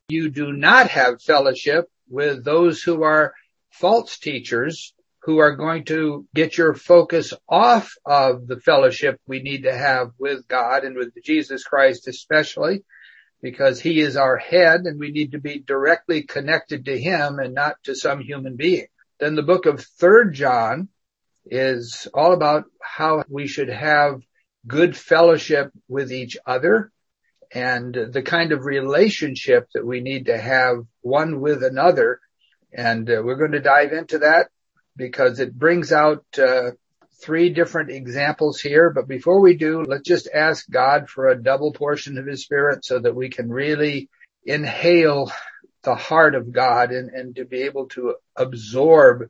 you do not have fellowship with those who are false teachers, who are going to get your focus off of the fellowship we need to have with God and with Jesus Christ especially, because he is our head and we need to be directly connected to him and not to some human being. Then the book of 3 John is all about how we should have good fellowship with each other and the kind of relationship that we need to have one with another. And we're going to dive into that because it brings out 3 different examples here. But before we do, let's just ask God for a double portion of his Spirit so that we can really inhale the heart of God and to be able to absorb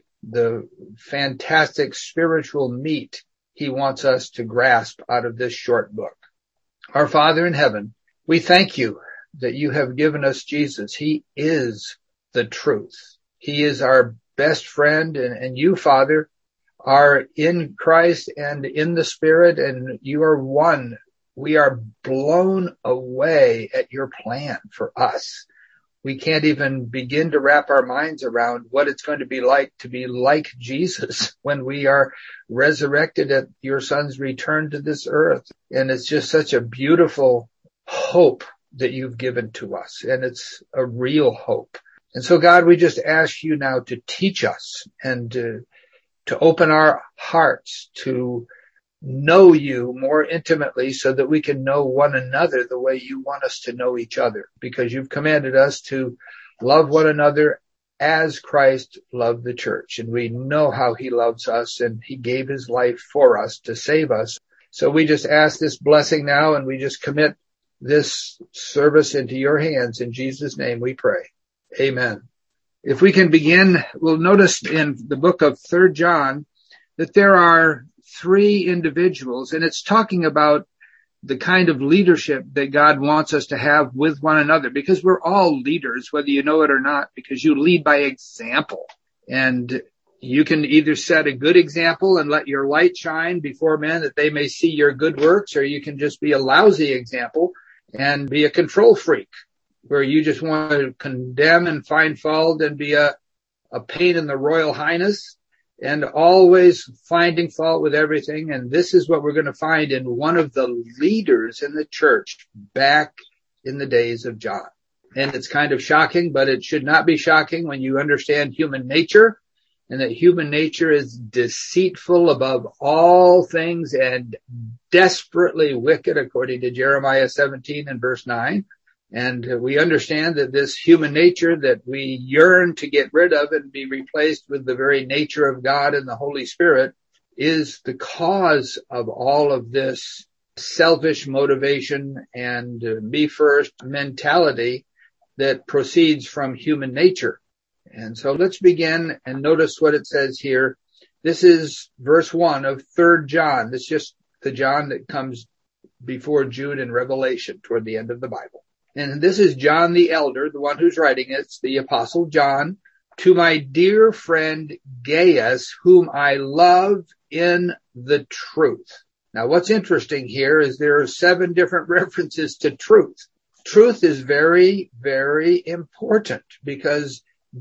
the fantastic spiritual meat he wants us to grasp out of this short book. Our Father in heaven, we thank you that you have given us Jesus. He is the truth. He is our best friend, and you, Father, are in Christ and in the Spirit, and you are one. We are blown away at your plan for us. We can't even begin to wrap our minds around what it's going to be like Jesus when we are resurrected at your Son's return to this earth. And it's just such a beautiful hope that you've given to us. And it's a real hope. And so, God, we just ask you now to teach us and to open our hearts to know you more intimately so that we can know one another the way you want us to know each other, because you've commanded us to love one another as Christ loved the church. And we know how he loves us and he gave his life for us to save us. So we just ask this blessing now and we just commit this service into your hands. In Jesus' name we pray. Amen. If we can begin, we'll notice in the book of 3 John that there are 3 individuals, and it's talking about the kind of leadership that God wants us to have with one another, because we're all leaders, whether you know it or not, because you lead by example. And you can either set a good example and let your light shine before men that they may see your good works, or you can just be a lousy example and be a control freak, where you just want to condemn and find fault and be a pain in the royal highness and always finding fault with everything. And this is what we're going to find in one of the leaders in the church back in the days of John. And it's kind of shocking, but it should not be shocking when you understand human nature, and that human nature is deceitful above all things and desperately wicked, according to Jeremiah 17 and verse 9. And we understand that this human nature that we yearn to get rid of and be replaced with the very nature of God and the Holy Spirit is the cause of all of this selfish motivation and me first mentality that proceeds from human nature. And so let's begin and notice what it says here. This is verse 1 of 3 John. This is just the John that comes before Jude and Revelation toward the end of the Bible. And this is John the elder, the one who's writing it. It's the Apostle John. To my dear friend Gaius, whom I love in the truth. Now what's interesting here is there are 7 different references to truth. Truth is very, very important because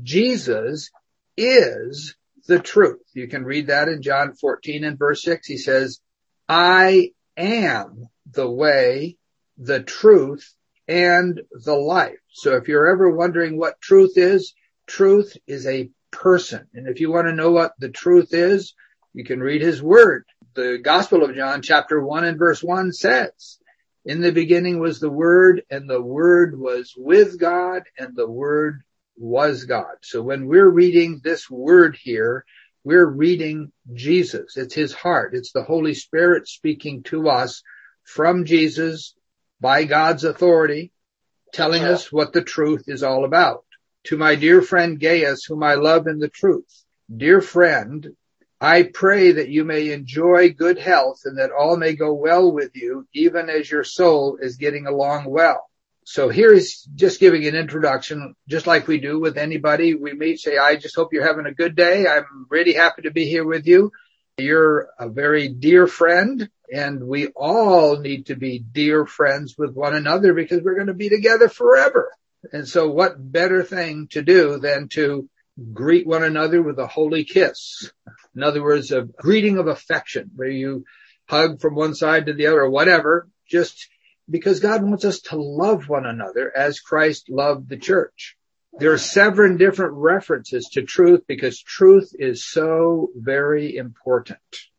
Jesus is the truth. You can read that in John 14 and verse 6. He says, I am the way, the truth, and the life. So if you're ever wondering what truth is a person. And if you want to know what the truth is, you can read his word. The Gospel of John chapter 1 and verse 1 says, in the beginning was the Word, and the Word was with God, and the Word was God. So when we're reading this word here, we're reading Jesus. It's his heart. It's the Holy Spirit speaking to us from Jesus by God's authority, telling us what the truth is all about. To my dear friend Gaius, whom I love in the truth. Dear friend, I pray that you may enjoy good health and that all may go well with you, even as your soul is getting along well. So here's just giving an introduction, just like we do with anybody we meet. Say, I just hope you're having a good day. I'm really happy to be here with you. You're a very dear friend, and we all need to be dear friends with one another because we're going to be together forever. And so what better thing to do than to greet one another with a holy kiss? In other words, a greeting of affection where you hug from one side to the other or whatever, just because God wants us to love one another as Christ loved the church. There are 7 different references to truth because truth is so very important.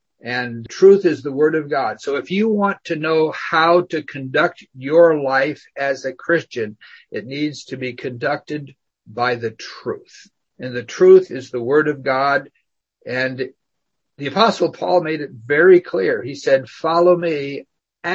And truth is the word of God. So if you want to know how to conduct your life as a Christian, it needs to be conducted by the truth. And the truth is the word of God. And the Apostle Paul made it very clear. He said, follow me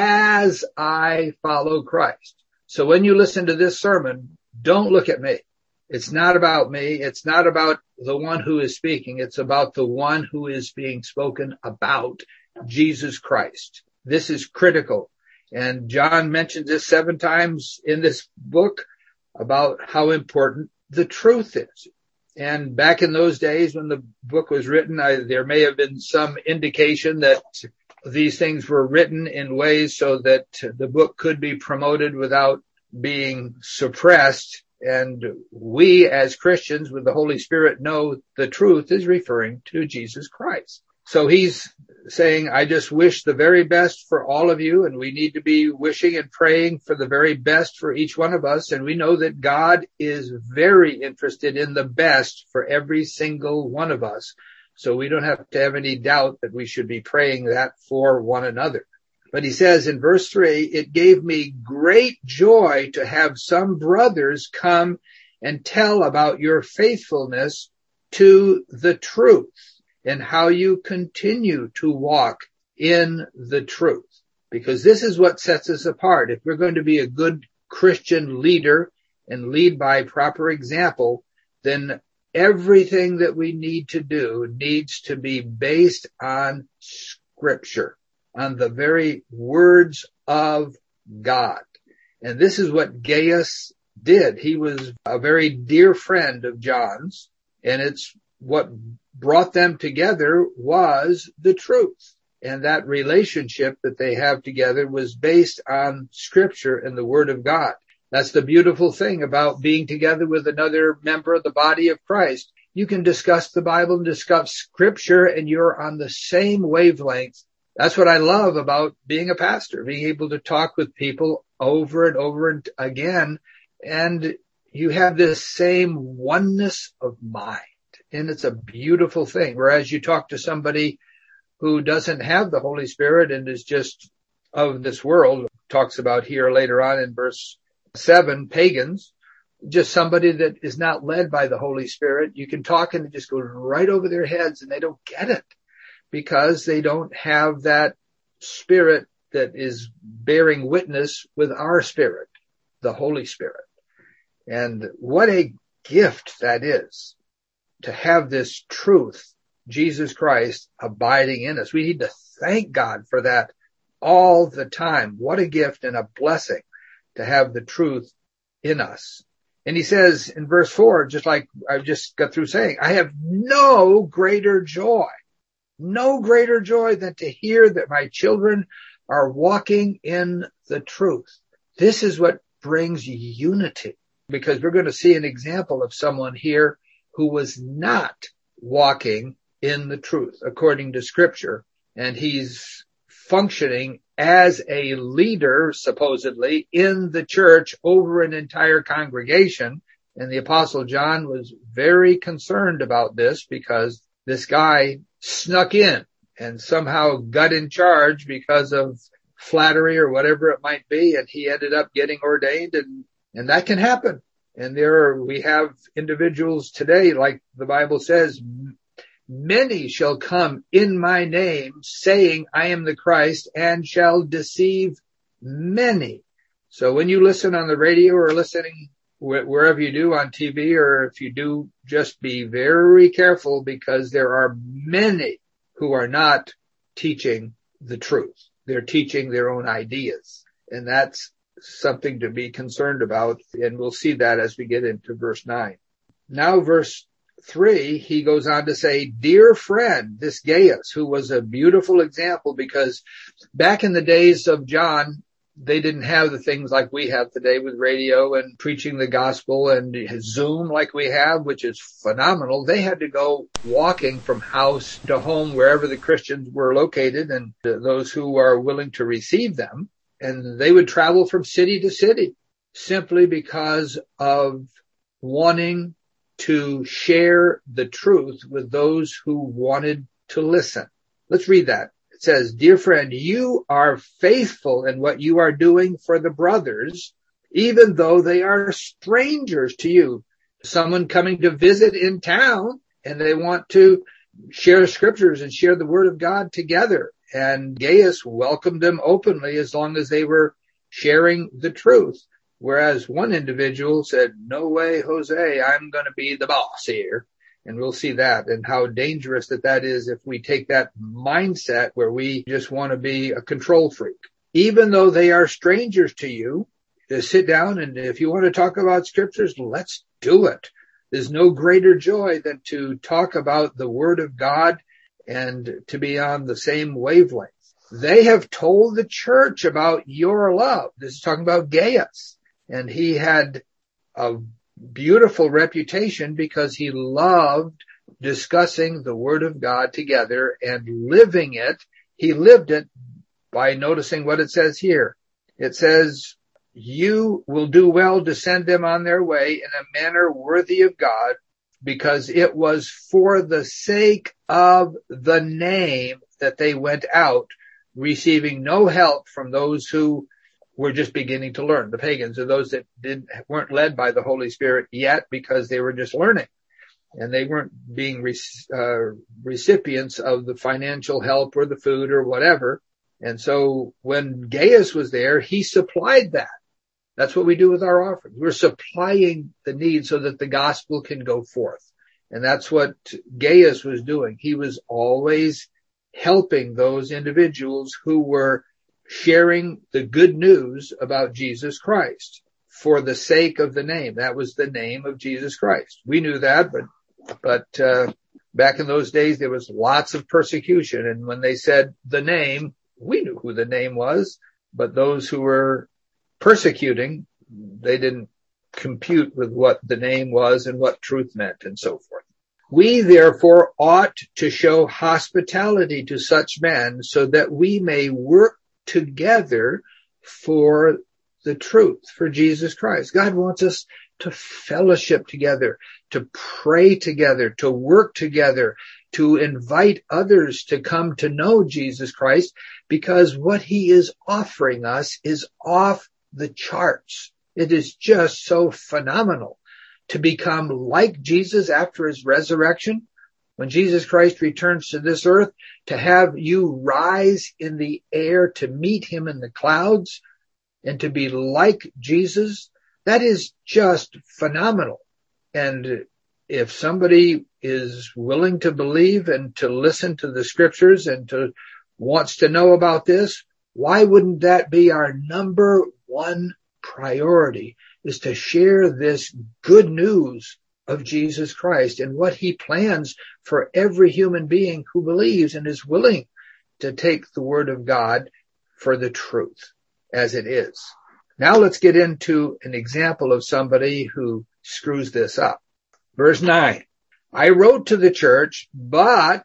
as I follow Christ. So when you listen to this sermon, don't look at me. It's not about me. It's not about the one who is speaking. It's about the one who is being spoken about, Jesus Christ. This is critical. And John mentions this 7 times in this book about how important the truth is. And back in those days when the book was written, there may have been some indication that these things were written in ways so that the book could be promoted without being suppressed. And we as Christians with the Holy Spirit know the truth is referring to Jesus Christ. So he's saying, I just wish the very best for all of you. And we need to be wishing and praying for the very best for each one of us. And we know that God is very interested in the best for every single one of us. So we don't have to have any doubt that we should be praying that for one another. But he says in verse 3, it gave me great joy to have some brothers come and tell about your faithfulness to the truth and how you continue to walk in the truth. Because this is what sets us apart. If we're going to be a good Christian leader and lead by proper example, then everything that we need to do needs to be based on Scripture, on the very words of God. And this is what Gaius did. He was a very dear friend of John's, and it's what brought them together was the truth. And that relationship that they have together was based on Scripture and the Word of God. That's the beautiful thing about being together with another member of the body of Christ. You can discuss the Bible and discuss Scripture, and you're on the same wavelength. That's what I love about being a pastor, being able to talk with people over and over and again. And you have this same oneness of mind. And it's a beautiful thing. Whereas you talk to somebody who doesn't have the Holy Spirit and is just of this world, talks about here later on in verse 7, pagans, just somebody that is not led by the Holy Spirit. You can talk and it just goes right over their heads and they don't get it because they don't have that spirit that is bearing witness with our spirit, the Holy Spirit. And what a gift that is to have this truth, Jesus Christ, abiding in us. We need to thank God for that all the time. What a gift and a blessing to have the truth in us. And he says in verse 4, just like I just got through saying, I have no greater joy than to hear that my children are walking in the truth. This is what brings unity, because we're going to see an example of someone here who was not walking in the truth according to Scripture, and he's functioning as a leader, supposedly, in the church over an entire congregation. And the Apostle John was very concerned about this because this guy snuck in and somehow got in charge because of flattery or whatever it might be, and he ended up getting ordained, and that can happen. And we have individuals today, like the Bible says, many shall come in my name saying, I am the Christ, and shall deceive many. So when you listen on the radio or listening wherever you do on TV, or if you do, just be very careful, because there are many who are not teaching the truth. They're teaching their own ideas. And that's something to be concerned about. And we'll see that as we get into verse 9. Now, verse 3, he goes on to say, dear friend, this Gaius, who was a beautiful example, because back in the days of John, they didn't have the things like we have today with radio and preaching the gospel and Zoom like we have, which is phenomenal. They had to go walking from house to home wherever the Christians were located and those who are willing to receive them. And they would travel from city to city simply because of wanting to share the truth with those who wanted to listen. Let's read that. It says, "Dear friend, you are faithful in what you are doing for the brothers, even though they are strangers to you." Someone coming to visit in town and they want to share scriptures and share the word of God together. And Gaius welcomed them openly as long as they were sharing the truth. Whereas one individual said, "No way, Jose, I'm going to be the boss here." And we'll see that and how dangerous that is if we take that mindset where we just want to be a control freak. Even though they are strangers to you, just sit down and if you want to talk about scriptures, let's do it. There's no greater joy than to talk about the word of God and to be on the same wavelength. They have told the church about your love. This is talking about Gaius. And he had a beautiful reputation because he loved discussing the word of God together and living it. He lived it by noticing what it says here. It says, "You will do well to send them on their way in a manner worthy of God, because it was for the sake of the name that they went out, receiving no help from those who were just beginning to learn," the pagans, or those that weren't led by the Holy Spirit yet because they were just learning and they weren't being recipients of the financial help or the food or whatever. And so when Gaius was there, he supplied that. That's what we do with our offerings. We're supplying the need so that the gospel can go forth. And that's what Gaius was doing. He was always helping those individuals who were sharing the good news about Jesus Christ for the sake of the name. That was the name of Jesus Christ. We knew that, but back in those days, there was lots of persecution. And when they said the name, we knew who the name was, but those who were persecuting, they didn't compute with what the name was and what truth meant and so forth. "We therefore ought to show hospitality to such men so that we may work together for the truth, for Jesus Christ." God wants us to fellowship together, to pray together, to work together, to invite others to come to know Jesus Christ, because what he is offering us is off the charts. It is just so phenomenal to become like Jesus after his resurrection. When Jesus Christ returns to this earth, to have you rise in the air to meet him in the clouds and to be like Jesus, that is just phenomenal. And if somebody is willing to believe and to listen to the scriptures and to wants to know about this, why wouldn't that be our number one priority, is to share this good news of Jesus Christ and what he plans for every human being who believes and is willing to take the word of God for the truth as it is. Now let's get into an example of somebody who screws this up. Verse 9, "I wrote to the church, but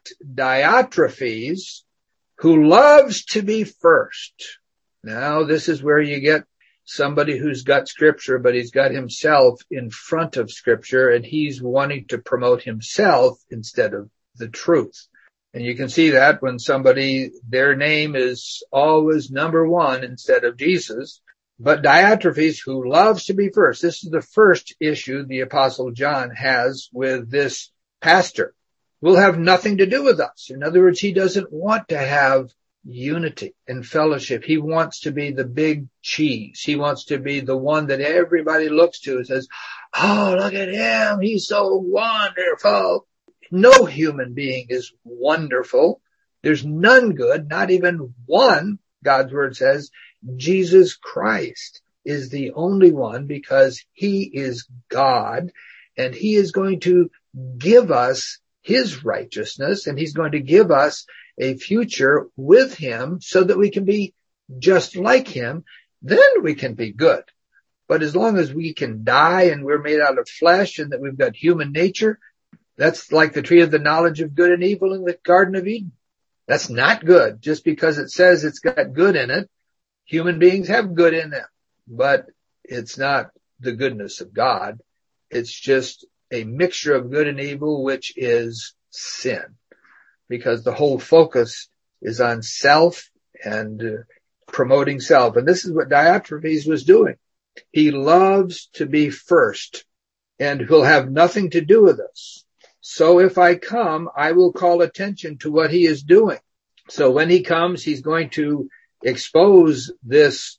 Diotrephes, who loves to be first." Now this is where you get somebody who's got scripture, but he's got himself in front of scripture and he's wanting to promote himself instead of the truth. And you can see that when somebody, their name is always number one instead of Jesus. But Diotrephes, who loves to be first. This is the first issue the Apostle John has with this pastor. Will have nothing to do with us. In other words, he doesn't want to have unity and fellowship. He wants to be the big cheese. He wants to be the one that everybody looks to and says, "Oh, look at him. He's so wonderful." No human being is wonderful. There's none good, not even one. God's word says Jesus Christ is the only one, because he is God and he is going to give us his righteousness and he's going to give us a future with him so that we can be just like him then we can be good. But as long as we can die and we're made out of flesh and that we've got human nature, that's like the tree of the knowledge of good and evil in the Garden of Eden. That's not good. Just because it says it's got good in it, human beings have good in them, but it's not the goodness of God. It's just a mixture of good and evil, which is sin, because the whole focus is on self and promoting self. And this is what Diotrephes was doing. He loves to be first, and he'll have nothing to do with us. So if I come, I will call attention to what he is doing. So when he comes, he's going to expose this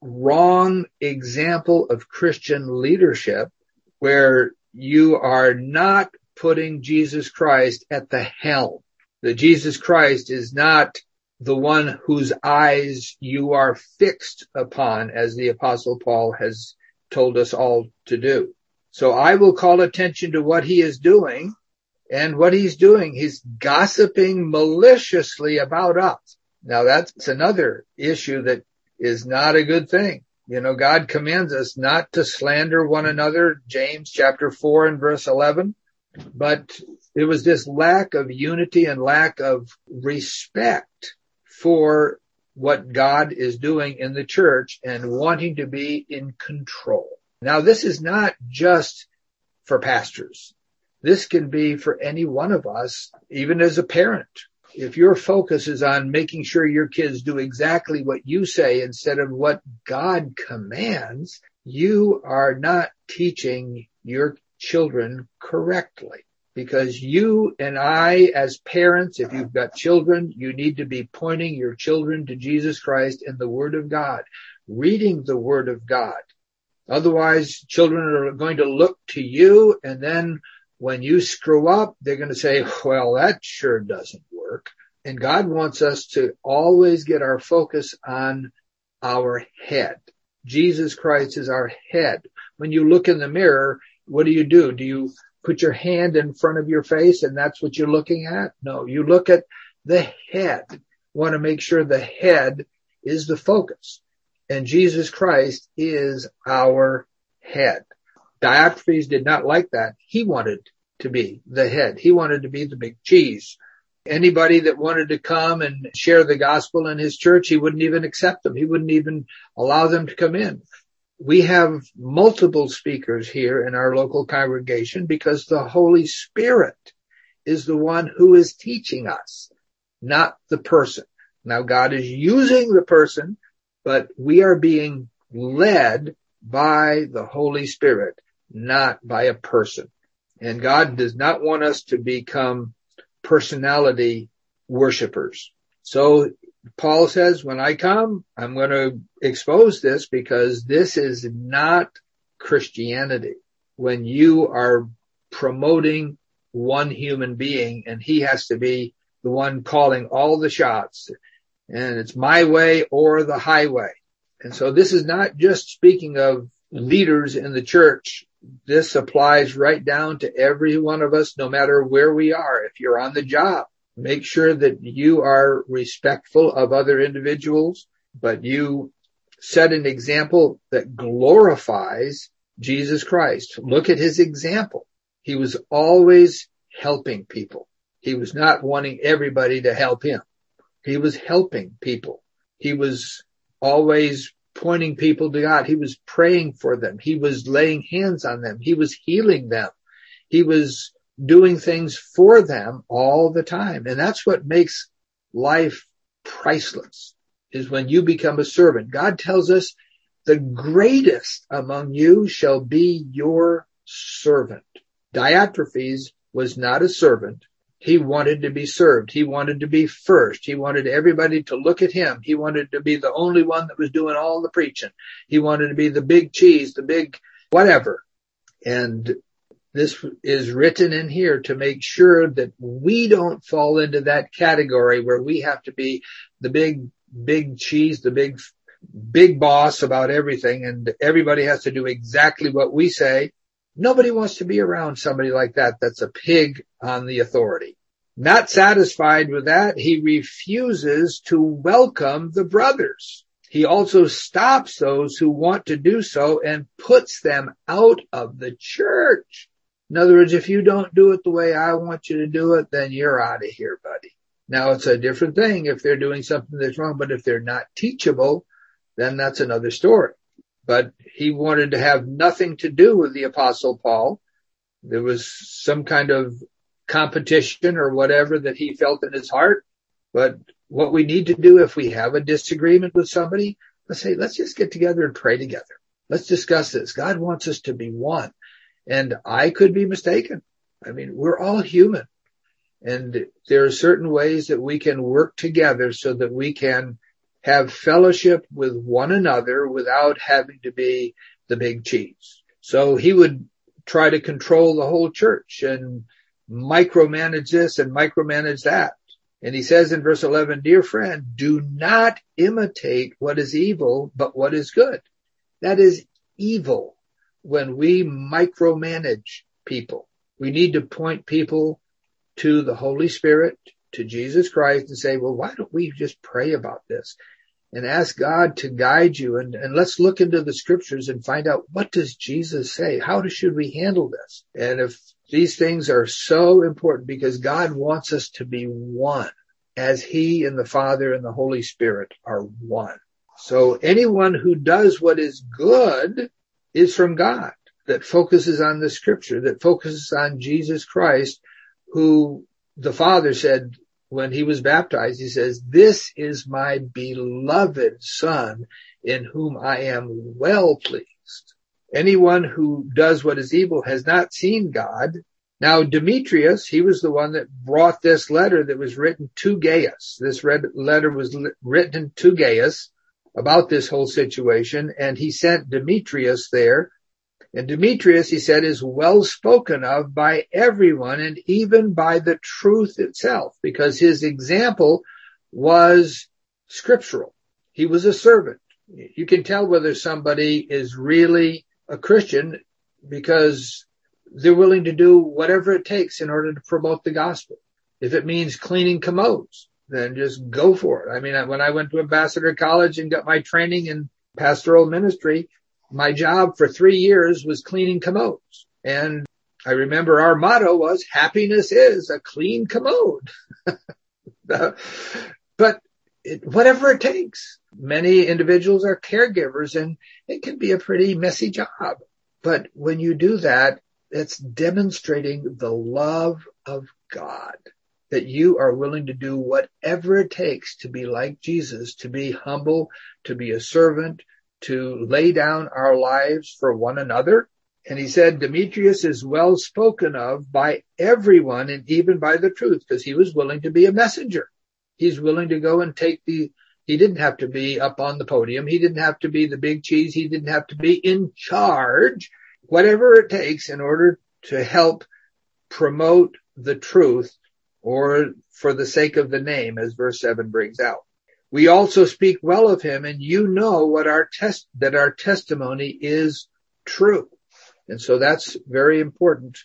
wrong example of Christian leadership where you are not putting Jesus Christ at the helm. That Jesus Christ is not the one whose eyes you are fixed upon, as the Apostle Paul has told us all to do. So I will call attention to what he is doing, and what he's doing, he's gossiping maliciously about us. Now that's another issue that is not a good thing. You know, God commands us not to slander one another, James chapter 4 and verse 11. But it was this lack of unity and lack of respect for what God is doing in the church and wanting to be in control. Now, this is not just for pastors. This can be for any one of us, even as a parent. If your focus is on making sure your kids do exactly what you say instead of what God commands, you are not teaching your children correctly. Because you and I, as parents, if you've got children, you need to be pointing your children to Jesus Christ and the Word of God, reading the Word of God. Otherwise, children are going to look to you, and then when you screw up, they're going to say, well, that sure doesn't work. And God wants us to always get our focus on our head. Jesus Christ is our head. When you look in the mirror, what do? Do you put your hand in front of your face and that's what you're looking at? No, you look at the head. You want to make sure the head is the focus. And Jesus Christ is our head. Diotrephes did not like that. He wanted to be the head. He wanted to be the big cheese. Anybody that wanted to come and share the gospel in his church, he wouldn't even accept them. He wouldn't even allow them to come in. We have multiple speakers here in our local congregation because the Holy Spirit is the one who is teaching us, not the person. Now, God is using the person, but we are being led by the Holy Spirit, not by a person. And God does not want us to become personality worshipers. So Paul says, when I come, I'm going to expose this because this is not Christianity. When you are promoting one human being and he has to be the one calling all the shots, and it's my way or the highway. And so this is not just speaking of leaders in the church. This applies right down to every one of us, no matter where we are. If you're on the job, make sure that you are respectful of other individuals, but you set an example that glorifies Jesus Christ. Look at his example. He was always helping people. He was not wanting everybody to help him. He was helping people. He was always pointing people to God. He was praying for them. He was laying hands on them. He was healing them. He was doing things for them all the time. And that's what makes life priceless, is when you become a servant. God tells us the greatest among you shall be your servant. Diotrephes was not a servant. He wanted to be served. He wanted to be first. He wanted everybody to look at him. He wanted to be the only one that was doing all the preaching. He wanted to be the big cheese, the big whatever. And this is written in here to make sure that we don't fall into that category where we have to be the big cheese, the big boss about everything, and everybody has to do exactly what we say. Nobody wants to be around somebody like that. That's a pig on the authority. Not satisfied with that, he refuses to welcome the brothers. He also stops those who want to do so and puts them out of the church. In other words, if you don't do it the way I want you to do it, then you're out of here, buddy. Now, it's a different thing if they're doing something that's wrong, but if they're not teachable, then that's another story. But he wanted to have nothing to do with the Apostle Paul. There was some kind of competition or whatever that he felt in his heart. But what we need to do if we have a disagreement with somebody, let's just get together and pray together. Let's discuss this. God wants us to be one. And I could be mistaken. I mean, we're all human. And there are certain ways that we can work together so that we can have fellowship with one another without having to be the big cheese. So he would try to control the whole church and micromanage this and micromanage that. And he says in verse 11, dear friend, do not imitate what is evil, but what is good. That is evil when we micromanage people. We need to point people to the Holy Spirit, to Jesus Christ, and say, well, why don't we just pray about this and ask God to guide you? And let's look into the scriptures and find out, what does Jesus say? How should we handle this? And if these things are so important, because God wants us to be one, as he and the Father and the Holy Spirit are one. So anyone who does what is good is from God, that focuses on the scripture, that focuses on Jesus Christ, who the Father said when he was baptized, he says, this is my beloved Son in whom I am well pleased. Anyone who does what is evil has not seen God. Now, Demetrius, he was the one that brought this letter that was written to Gaius. This letter was written to Gaius about this whole situation, and he sent Demetrius there. And Demetrius, he said, is well spoken of by everyone and even by the truth itself, because his example was scriptural. He was a servant. You can tell whether somebody is really a Christian because they're willing to do whatever it takes in order to promote the gospel. If it means cleaning commodes, then just go for it. I mean, when I went to Ambassador College and got my training in pastoral ministry, my job for 3 years was cleaning commodes. And I remember our motto was, happiness is a clean commode. But whatever it takes. Many individuals are caregivers, and it can be a pretty messy job. But when you do that, it's demonstrating the love of God, that you are willing to do whatever it takes to be like Jesus, to be humble, to be a servant, to lay down our lives for one another. And he said, Demetrius is well spoken of by everyone and even by the truth, because he was willing to be a messenger. He's willing to go and he didn't have to be up on the podium. He didn't have to be the big cheese. He didn't have to be in charge. Whatever it takes in order to help promote the truth, or for the sake of the name, as verse 7 brings out. We also speak well of him, and you know that our testimony is true. And so that's very important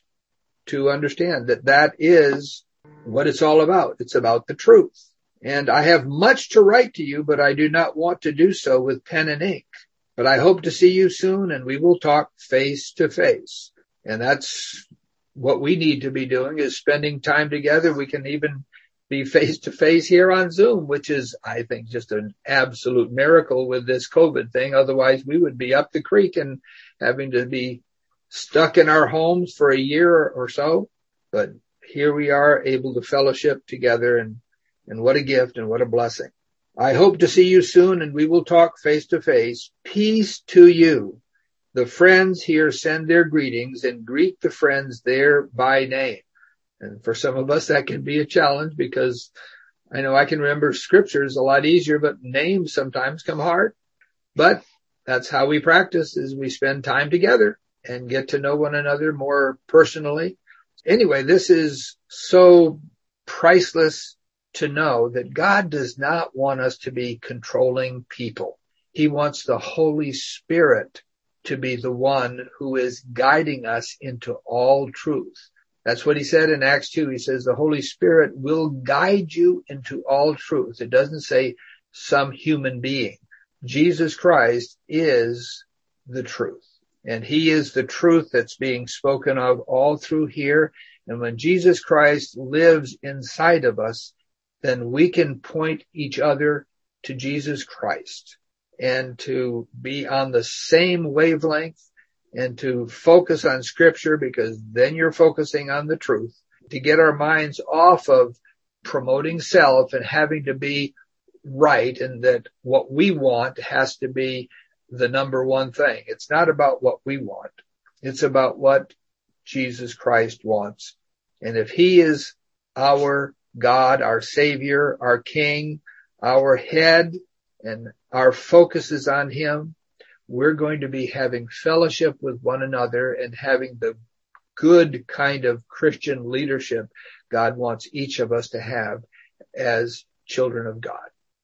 to understand, that is what it's all about. It's about the truth. And I have much to write to you, but I do not want to do so with pen and ink. But I hope to see you soon, and we will talk face to face. And that's what we need to be doing, is spending time together. We can even be face to face here on Zoom, which is, I think, just an absolute miracle with this COVID thing. Otherwise, we would be up the creek and having to be stuck in our homes for a year or so. But here we are, able to fellowship together, and what a gift and what a blessing. I hope to see you soon, and we will talk face to face. Peace to you. The friends here send their greetings, and greet the friends there by name. And for some of us, that can be a challenge, because I know I can remember scriptures a lot easier, but names sometimes come hard. But that's how we practice, is we spend time together and get to know one another more personally. Anyway, this is so priceless to know that God does not want us to be controlling people. He wants the Holy Spirit to be the one who is guiding us into all truth. That's what he said in Acts 2. He says the Holy Spirit will guide you into all truth. It doesn't say some human being. Jesus Christ is the truth. And he is the truth that's being spoken of all through here. And when Jesus Christ lives inside of us, then we can point each other to Jesus Christ and to be on the same wavelength and to focus on Scripture, because then you're focusing on the truth, to get our minds off of promoting self and having to be right, and that what we want has to be the number one thing. It's not about what we want. It's about what Jesus Christ wants. And if he is our God, our Savior, our King, our head, and our focus is on him, we're going to be having fellowship with one another and having the good kind of Christian leadership God wants each of us to have as children of God.